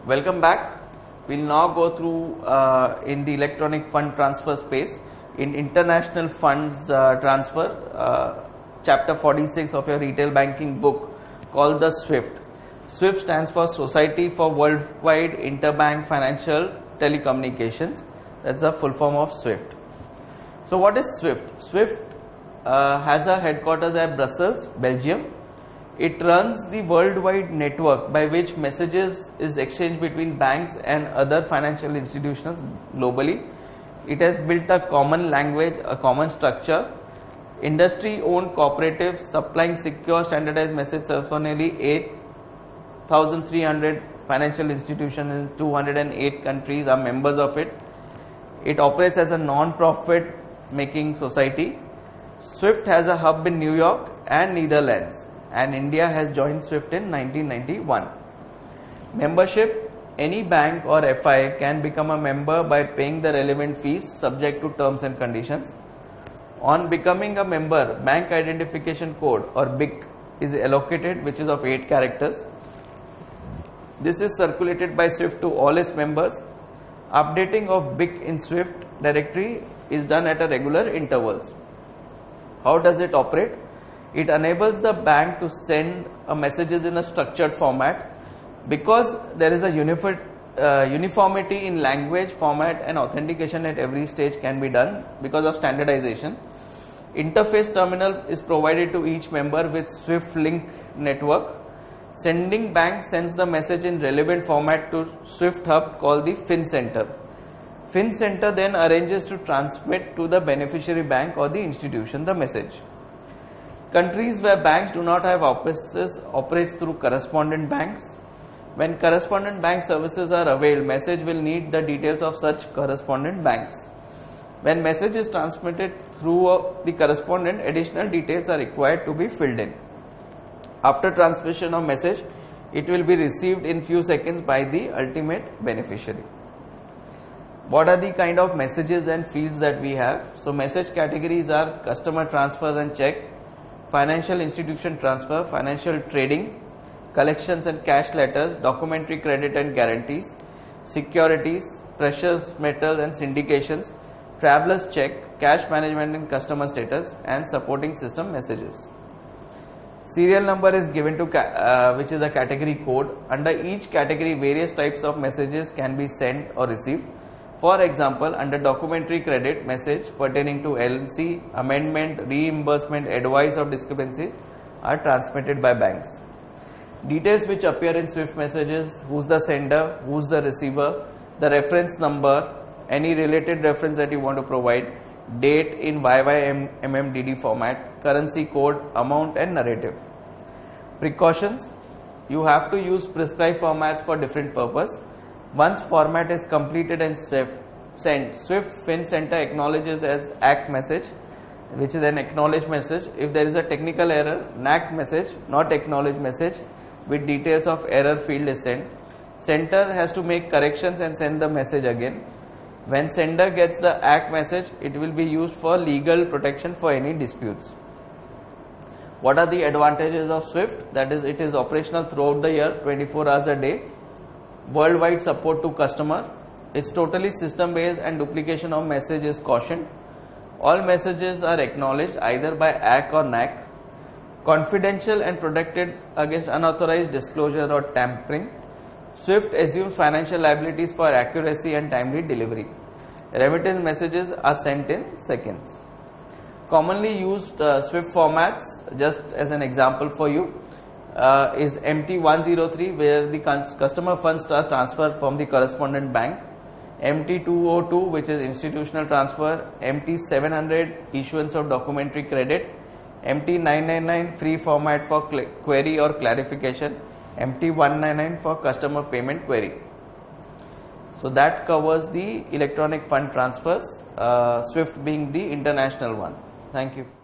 Welcome back. We'll now go through in the electronic fund transfer space in international funds transfer, chapter 46 of your retail banking book called the SWIFT. SWIFT stands for Society for Worldwide Interbank Financial Telecommunications. That's the full form of SWIFT. So what is SWIFT? SWIFT has a headquarters at Brussels, Belgium. It runs the worldwide network by which messages is exchanged between banks and other financial institutions globally. It has built a common language, a common structure. Industry-owned cooperatives supplying secure standardized message service for nearly 8,300 financial institutions in 208 countries are members of it. It operates as a non-profit making society. SWIFT has a hub in New York and Netherlands, and India has joined SWIFT in 1991. Membership: any bank or FI can become a member by paying the relevant fees subject to terms and conditions. On becoming a member, bank identification code or BIC is allocated, which is of 8 characters. This is circulated by SWIFT to all its members. Updating of BIC in SWIFT directory is done at a regular intervals. How does it operate? It enables the bank to send messages in a structured format. Because there is a uniformity in language, format and authentication at every stage can be done because of standardization. Interface terminal is provided to each member with SWIFT link network. Sending bank sends the message in relevant format to SWIFT hub called the FinCenter. FinCenter then arranges to transmit to the beneficiary bank or the institution the message. Countries where banks do not have offices operates through correspondent banks. When correspondent bank services are availed, message will need the details of such correspondent banks. When message is transmitted through the correspondent, additional details are required to be filled in. After transmission of message, it will be received in few seconds by the ultimate beneficiary. What are the kind of messages and fields that we have? So message categories are customer transfers and check, financial institution transfer, financial trading, collections and cash letters, documentary credit and guarantees, securities, precious metals and syndications, travelers check, cash management and customer status, and supporting system messages. Serial number is given to which is a category code. Under each category, various types of messages can be sent or received. For example, under documentary credit, message pertaining to LC, amendment, reimbursement, advice or discrepancies are transmitted by banks. Details which appear in SWIFT messages: who's the sender, who's the receiver, the reference number, any related reference that you want to provide, date in YYMMDD format, currency code, amount and narrative. Precautions: you have to use prescribed formats for different purpose. Once format is completed and sent, SWIFT FinCenter acknowledges as ACK message, which is an acknowledged message. If there is a technical error, NACK message, not acknowledged message, with details of error field is sent. Center has to make corrections and send the message again. When sender gets the ACK message, it will be used for legal protection for any disputes. What are the advantages of SWIFT? That is, it is operational throughout the year, 24 hours a day. Worldwide support to customer. It's totally system based and duplication of message is cautioned. All messages are acknowledged either by ACK or NACK. Confidential and protected against unauthorized disclosure or tampering. SWIFT assumes financial liabilities for accuracy and timely delivery. Remittance messages are sent in seconds. Commonly used SWIFT formats, just as an example for you, is MT103, where the customer funds are transferred from the correspondent bank. MT202, which is institutional transfer. MT700, issuance of documentary credit. MT999, free format for query or clarification. MT199 for customer payment query. So that covers the electronic fund transfers, SWIFT being the international one. Thank you.